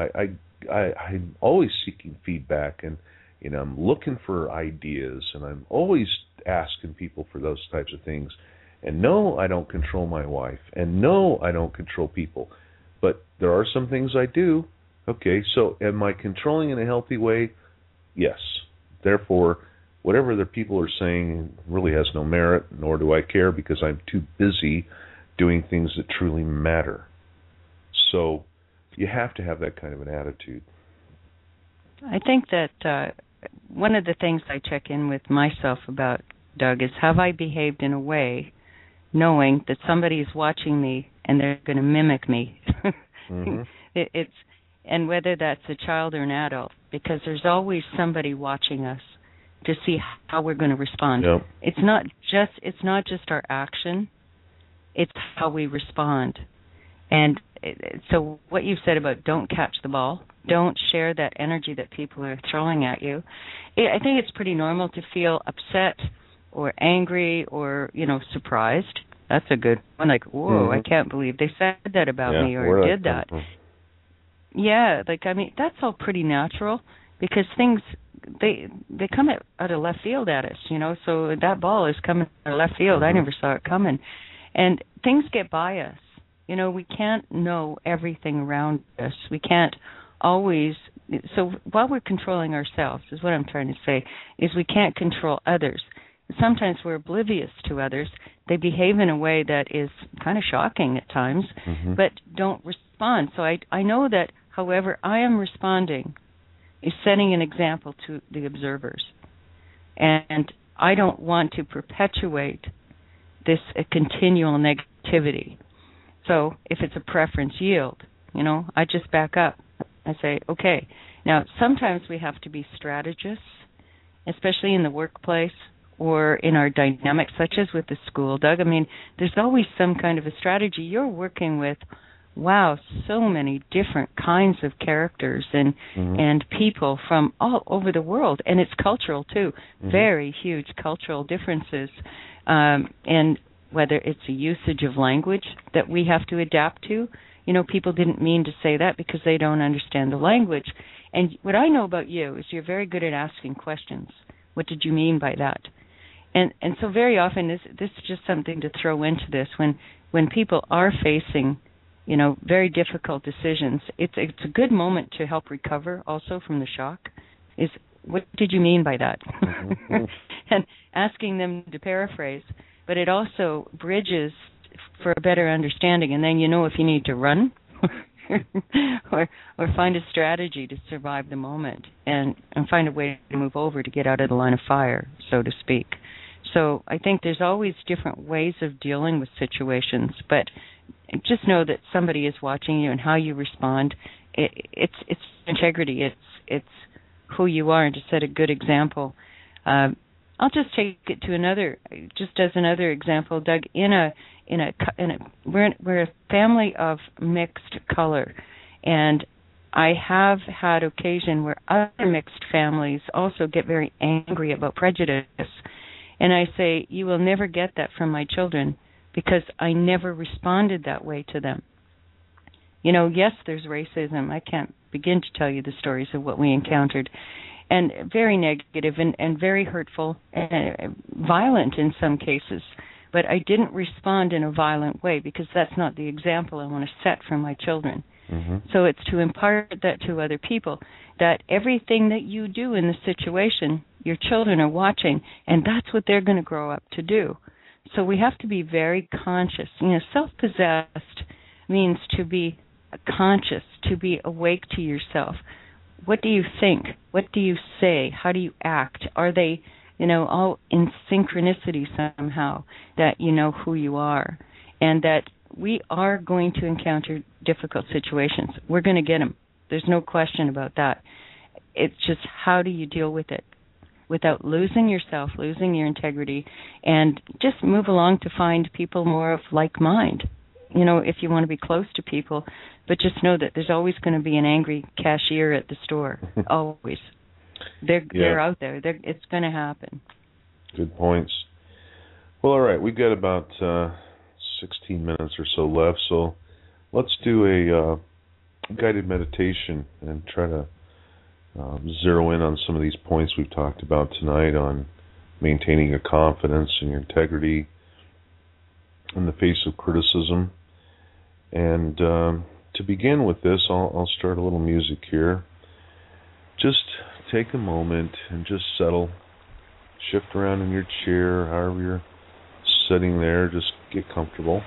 Speaker 2: I'm always seeking feedback, and I'm looking for ideas, and I'm always asking people for those types of things. And no, I don't control my wife, and no, I don't control people. But there are some things I do. Okay, so am I controlling in a healthy way? Yes. Therefore, whatever the people are saying really has no merit, nor do I care, because I'm too busy doing things that truly matter. So you have to have that kind of an attitude.
Speaker 3: I think that one of the things I check in with myself about, Doug, is have I behaved in a way knowing that somebody is watching me and they're going to mimic me? Mm-hmm. And whether that's a child or an adult, because there's always somebody watching us to see how we're going to respond.
Speaker 2: Yep.
Speaker 3: It's not just our action, it's how we respond. And so what you've said about don't catch the ball, don't share that energy that people are throwing at you. I think it's pretty normal to feel upset or angry or, surprised. That's a good one. Like, whoa, I can't believe they said that about me or did that. Yeah, like, I mean, that's all pretty natural because things, they come out of left field at us, you know, so that ball is coming out of left field. I never saw it coming. And things get by us. You know, we can't know everything around us. We can't always, so while we're controlling ourselves, is what I'm trying to say, is we can't control others. Sometimes we're oblivious to others. They behave in a way that is kind of shocking at times, but don't respond. So I know that, however, I am responding is setting an example to the observers. And I don't want to perpetuate this continual negativity. So if it's a preference yield, you know, I just back up. I say, okay. Now, sometimes we have to be strategists, especially in the workplace or in our dynamics, such as with the school, Doug. I mean, there's always some kind of a strategy. You're working with, wow, so many different kinds of characters and people from all over the world. And it's cultural, too. Very huge cultural differences. And whether it's a usage of language that we have to adapt to. You know, people didn't mean to say that because they don't understand the language. And what I know about you is you're very good at asking questions. What did you mean by that? And so very often, this is just something to throw into this, when people are facing, you know, very difficult decisions, it's a good moment to help recover also from the shock, is what did you mean by that? And asking them to paraphrase. But it also bridges for a better understanding, and then you know if you need to run or find a strategy to survive the moment and find a way to move over to get out of the line of fire, so to speak. So I think there's always different ways of dealing with situations, but just know that somebody is watching you and how you respond. It's integrity. It's who you are, and to set a good example. I'll just take it to another, just as another example, Doug. We're a family of mixed color, and I have had occasion where other mixed families also get very angry about prejudice, and I say, you will never get that from my children because I never responded that way to them. You know, yes, there's racism. I can't begin to tell you the stories of what we encountered. And very negative and very hurtful and violent in some cases. But I didn't respond in a violent way because that's not the example I want to set for my children. So it's to impart that to other people, that everything that you do in the situation, your children are watching, and that's what they're going to grow up to do. So we have to be very conscious. You know, self-possessed means to be conscious, to be awake to yourself. What do you think? What do you say? How do you act? Are they, you know, all in synchronicity somehow, that you know who you are, and that we are going to encounter difficult situations. We're going to get them. There's no question about that. It's just how do you deal with it without losing yourself, losing your integrity, and just move along to find people more of like mind. You know, if you want to be close to people, but just know that there's always going to be an angry cashier at the store. Always. They're out there. It's going to happen.
Speaker 2: Good points. Well, all right. We've got about 16 minutes or so left, so let's do a guided meditation and try to zero in on some of these points we've talked about tonight on maintaining your confidence and your integrity in the face of criticism. And to begin with this, I'll start a little music here. Just take a moment and just settle. Shift around in your chair, however you're sitting there. Just get comfortable.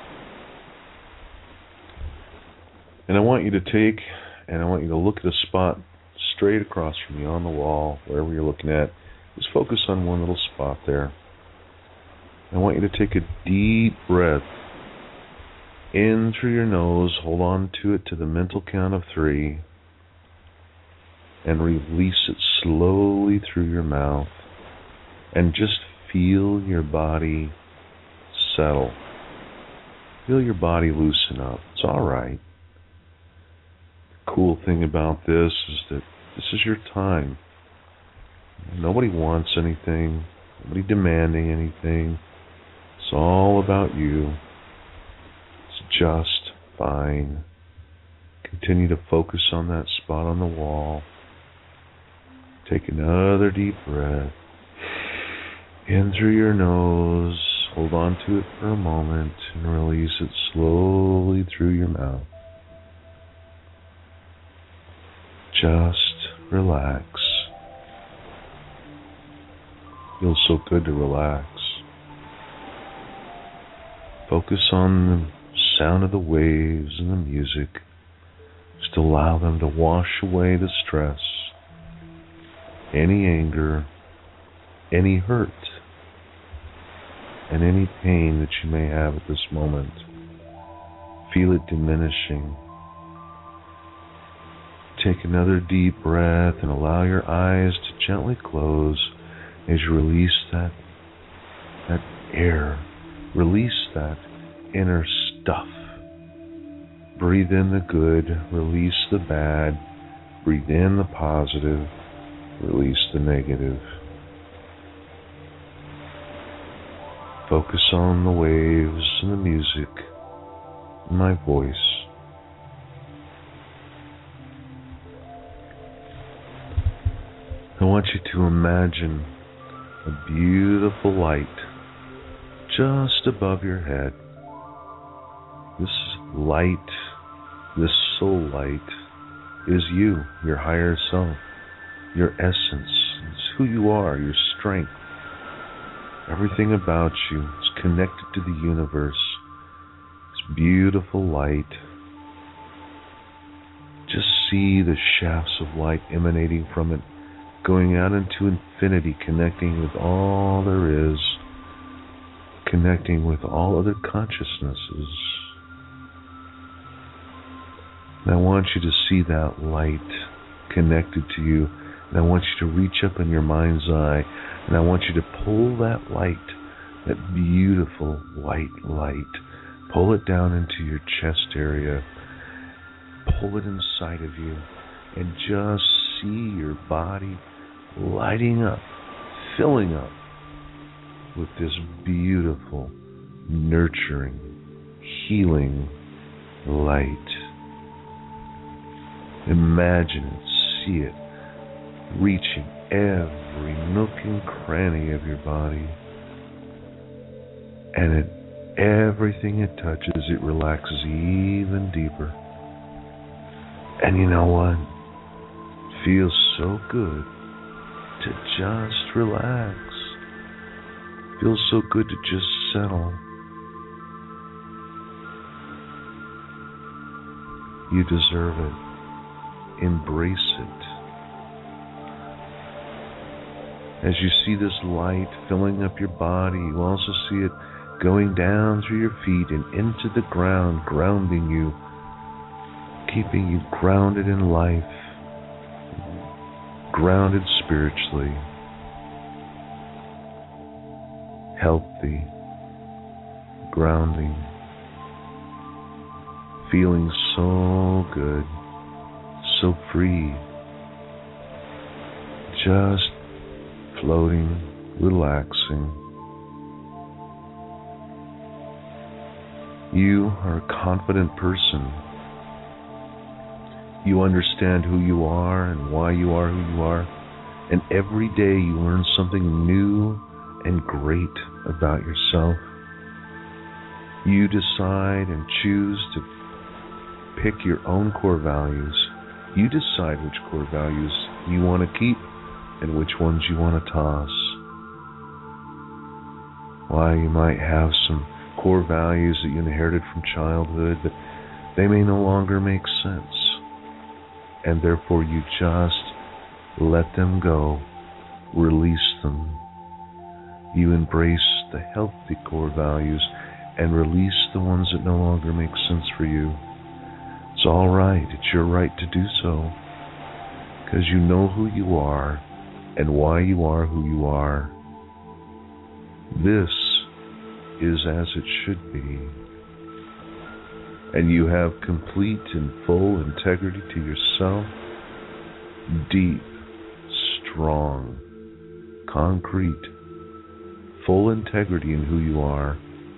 Speaker 2: And I want you to look at a spot straight across from you on the wall, wherever you're looking at. Just focus on one little spot there. I want you to take a deep breath in through your nose, hold on to it to the mental count of 3, and release it slowly through your mouth. And just feel your body settle. Feel your body loosen up. It's all right. The cool thing about this is that this is your time. Nobody wants anything. Nobody demanding anything. It's all about you. It's just fine. Continue to focus on that spot on the wall. Take another deep breath. In through your nose. Hold on to it for a moment and release it slowly through your mouth. Just relax. Feels so good to relax. Focus on the sound of the waves and the music. Just allow them to wash away the stress, any anger, any hurt, and any pain that you may have at this moment. Feel it diminishing. Take another deep breath and allow your eyes to gently close as you release that air. Release that inner stuff. Breathe in the good, release the bad. Breathe in the positive, release the negative. Focus on the waves and the music and my voice. I want you to imagine a beautiful light just above your head. This light, this soul light, is you, your higher self, your essence. It's who you are, your strength. Everything about you is connected to the universe. It's beautiful light. Just see the shafts of light emanating from it, going out into infinity, connecting with all there is, connecting with all other consciousnesses. And I want you to see that light connected to you, and I want you to reach up in your mind's eye, and I want you to pull that light, that beautiful white light, pull it down into your chest area, pull it inside of you, and just see your body lighting up, filling up with this beautiful, nurturing, healing light. Imagine it, see it, reaching every nook and cranny of your body. And everything it touches, it relaxes even deeper. And you know what? It feels so good to just relax. It feels so good to just settle. You deserve it. Embrace it. As you see this light filling up your body, you also see it going down through your feet and into the ground, grounding you, keeping you grounded in life, grounded spiritually, healthy, grounding, feeling so good, so free, just floating, relaxing. You are a confident person. You understand who you are and why you are who you are. And every day you learn something new and great about yourself. You decide and choose to pick your own core values. You decide which core values you want to keep and which ones you want to toss. Why, you might have some core values that you inherited from childhood, but they may no longer make sense. And therefore you just let them go, release them. You embrace the healthy core values and release the ones that no longer make sense for you. It's all right. It's your right to do so, because you know who you are and why you are who you are. This is as it should be. And you have complete and full integrity to yourself, deep, strong, concrete, full integrity in who you are,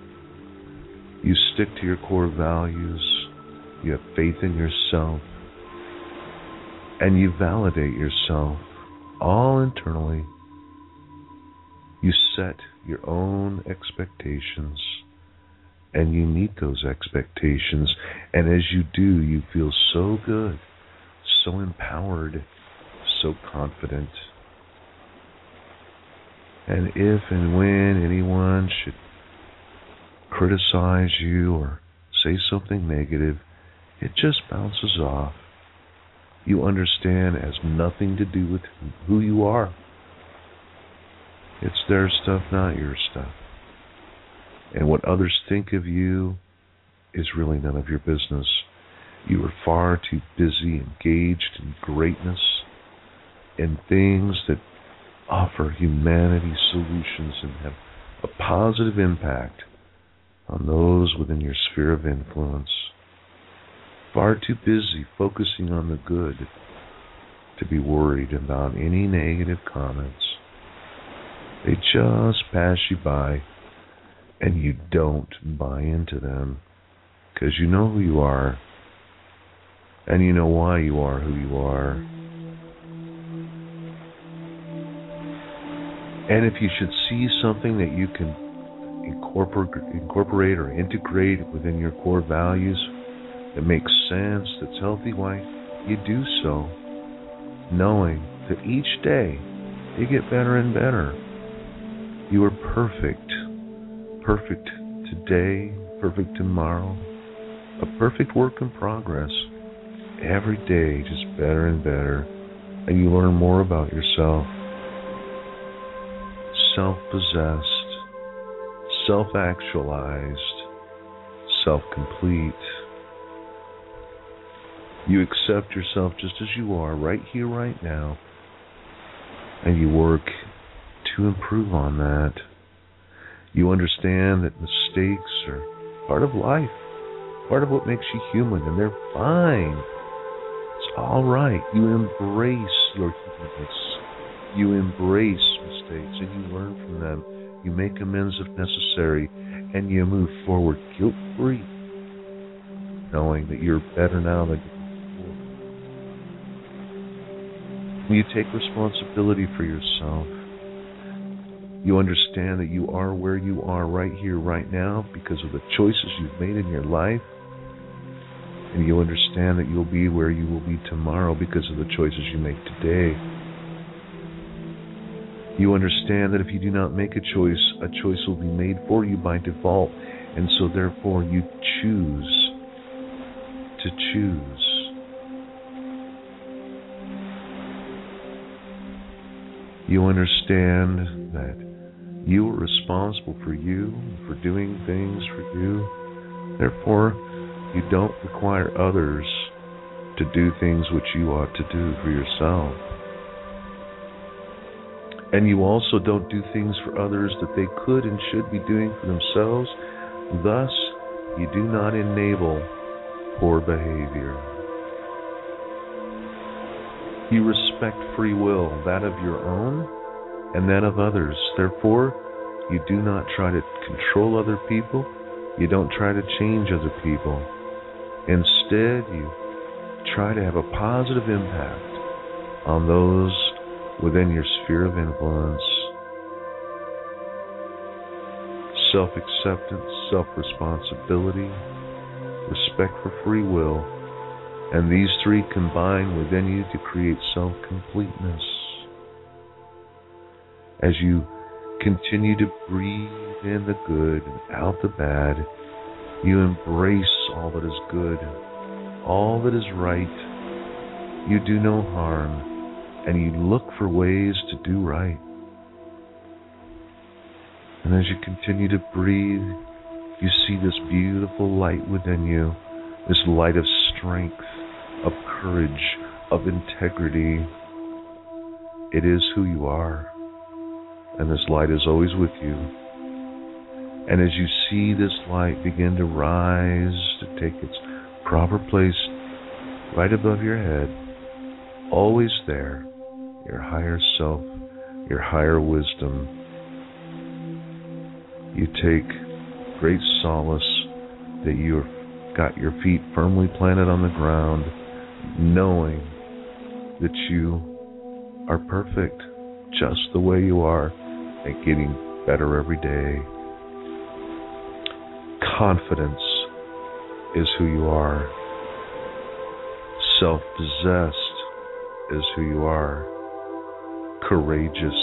Speaker 2: You stick to your core values. You have faith in yourself. And you validate yourself all internally. You set your own expectations. And you meet those expectations. And as you do, you feel so good, so empowered, so confident. And if and when anyone should criticize you or say something negative, it just bounces off. You understand it has nothing to do with who you are. It's their stuff, not your stuff. And what others think of you is really none of your business. You are far too busy, engaged in greatness, in things that offer humanity solutions and have a positive impact on those within your sphere of influence. Far too busy focusing on the good to be worried about any negative comments. They just pass you by, and you don't buy into them because you know who you are, and you know why you are who you are. And if you should see something that you can incorporate or integrate within your core values that makes sense, that's healthy, why you do so, knowing that each day you get better and better. You are perfect. Perfect today, perfect tomorrow, a perfect work in progress. Every day just better and better, and you learn more about yourself. Self-possessed, self-actualized, self-complete. You accept yourself just as you are, right here, right now, and you work to improve on that. You understand that mistakes are part of life, part of what makes you human, and they're fine. It's all right. You embrace your humanness. You embrace mistakes, and you learn from them. You make amends if necessary, and you move forward guilt-free, knowing that you're better now than before. You take responsibility for yourself. You understand that you are where you are right here, right now, because of the choices you've made in your life. And you understand that you'll be where you will be tomorrow because of the choices you make today. You understand that if you do not make a choice will be made for you by default. And so therefore you choose to choose. You understand that you are responsible for you, for doing things for you. Therefore, you don't require others to do things which you ought to do for yourself. And you also don't do things for others that they could and should be doing for themselves. Thus, you do not enable poor behavior. You respect free will, that of your own and that of others. Therefore, you do not try to control other people. You don't try to change other people. Instead, you try to have a positive impact on those within your sphere of influence. Self-acceptance, self-responsibility, respect for free will, and these three combine within you to create self-completeness. As you continue to breathe in the good and out the bad, you embrace all that is good, all that is right. You do no harm, and you look for ways to do right. And as you continue to breathe, you see this beautiful light within you, this light of strength, of courage, of integrity. It is who you are, and this light is always with you. And as you see this light begin to rise, to take its proper place right above your head, always there, your higher self, your higher wisdom, you take great solace that you've got your feet firmly planted on the ground, knowing that you are perfect just the way you are and getting better every day. Confidence is who you are. Self-possessed is who you are. Courageous.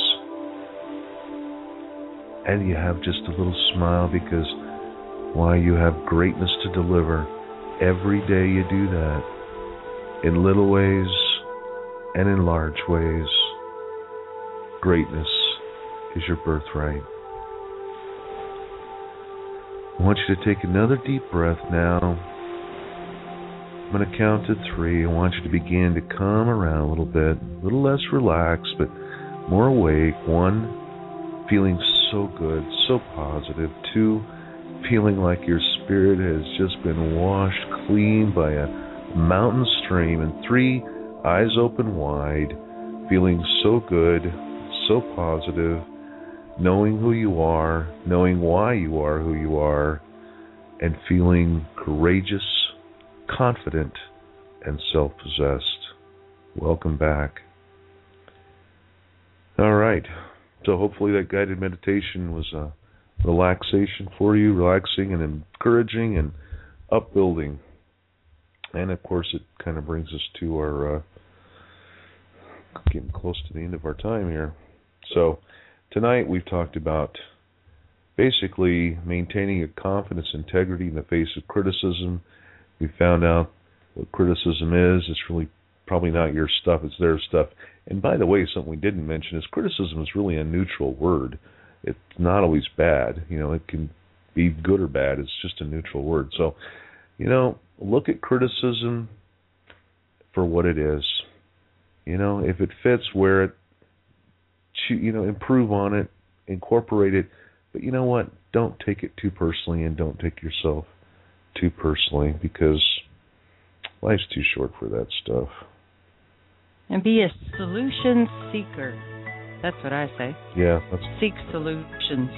Speaker 2: And you have just a little smile because, why, you have greatness to deliver. Every day you do that. In little ways and in large ways. Greatness is your birthright. I want you to take another deep breath now. I'm going to count to 3. I want you to begin to come around a little bit, a little less relaxed, but more awake. 1, feeling so good, so positive. 2, feeling like your spirit has just been washed clean by a mountain stream. And 3, eyes open wide, feeling so good, so positive, knowing who you are, knowing why you are who you are, and feeling courageous, confident, and self-possessed. Welcome back. All right. So hopefully that guided meditation was a relaxation for you, relaxing and encouraging and upbuilding. And of course it kind of brings us to our getting close to the end of our time here. So tonight we've talked about basically maintaining a confidence, integrity in the face of criticism. We found out what criticism is. It's really probably not your stuff, it's their stuff. And by the way, something we didn't mention is criticism is really a neutral word. It's not always bad. It can be good or bad. It's just a neutral word. So, look at criticism for what it is. If it fits, wear it. Improve on it, incorporate it. But you know what? Don't take it too personally, and don't take yourself too personally, because life's too short for that stuff.
Speaker 3: And be a solution seeker. That's what I say.
Speaker 2: Yeah.
Speaker 3: Seek solutions.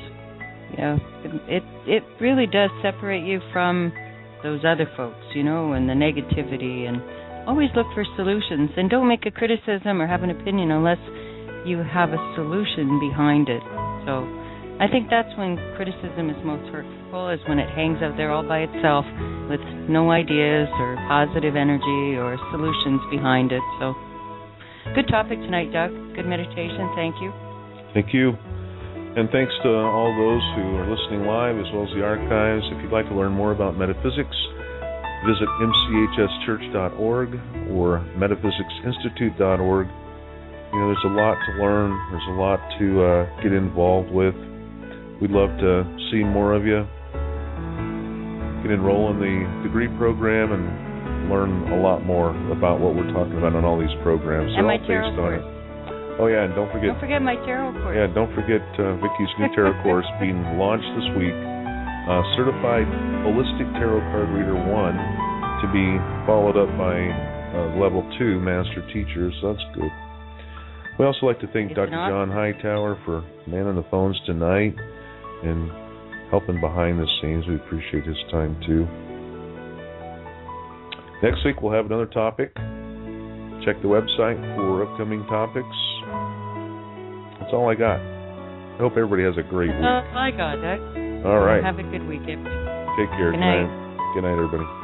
Speaker 3: It really does separate you from those other folks, and the negativity. And always look for solutions. And don't make a criticism or have an opinion unless you have a solution behind it. So I think that's when criticism is most hurtful, is when it hangs out there all by itself with no ideas or positive energy or solutions behind it. So good topic tonight, Doug. Good meditation. Thank you.
Speaker 2: Thank you. And thanks to all those who are listening live as well as the archives. If you'd like to learn more about metaphysics, visit mchschurch.org or metaphysicsinstitute.org. There's a lot to learn. There's a lot to get involved with. We'd love to see more of you. You can enroll in the degree program and learn a lot more about what we're talking about on all these programs.
Speaker 3: They're all based on it.
Speaker 2: Oh, yeah, and don't forget
Speaker 3: my tarot course.
Speaker 2: Yeah, don't forget Vicki's new tarot course being launched this week. Certified Holistic Tarot Card Reader 1, to be followed up by Level 2 Master Teacher, so that's good. We also like to thank Dr. John Hightower for manning the phones tonight and helping behind the scenes. We appreciate his time, too. Next week, we'll have another topic. Check the website for upcoming topics. That's all I got. I hope everybody has a great week.
Speaker 3: That's all I got, Doug.
Speaker 2: All right.
Speaker 3: Have a good weekend.
Speaker 2: Take care.
Speaker 3: Good night.
Speaker 2: Good night, everybody.